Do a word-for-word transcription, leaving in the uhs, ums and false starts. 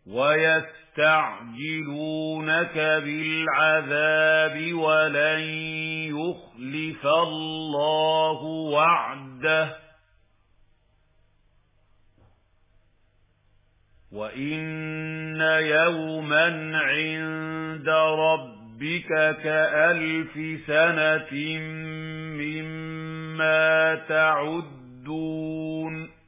وَيَسْتَعْجِلُونَكَ بِالْعَذَابِ وَلَن يُخْلِفَ اللَّهُ وَعْدَهُ وَإِنَّ يَوْمًا عِندَ رَبِّكَ كَأَلْفِ سَنَةٍ مِّمَّا تَعُدُّونَ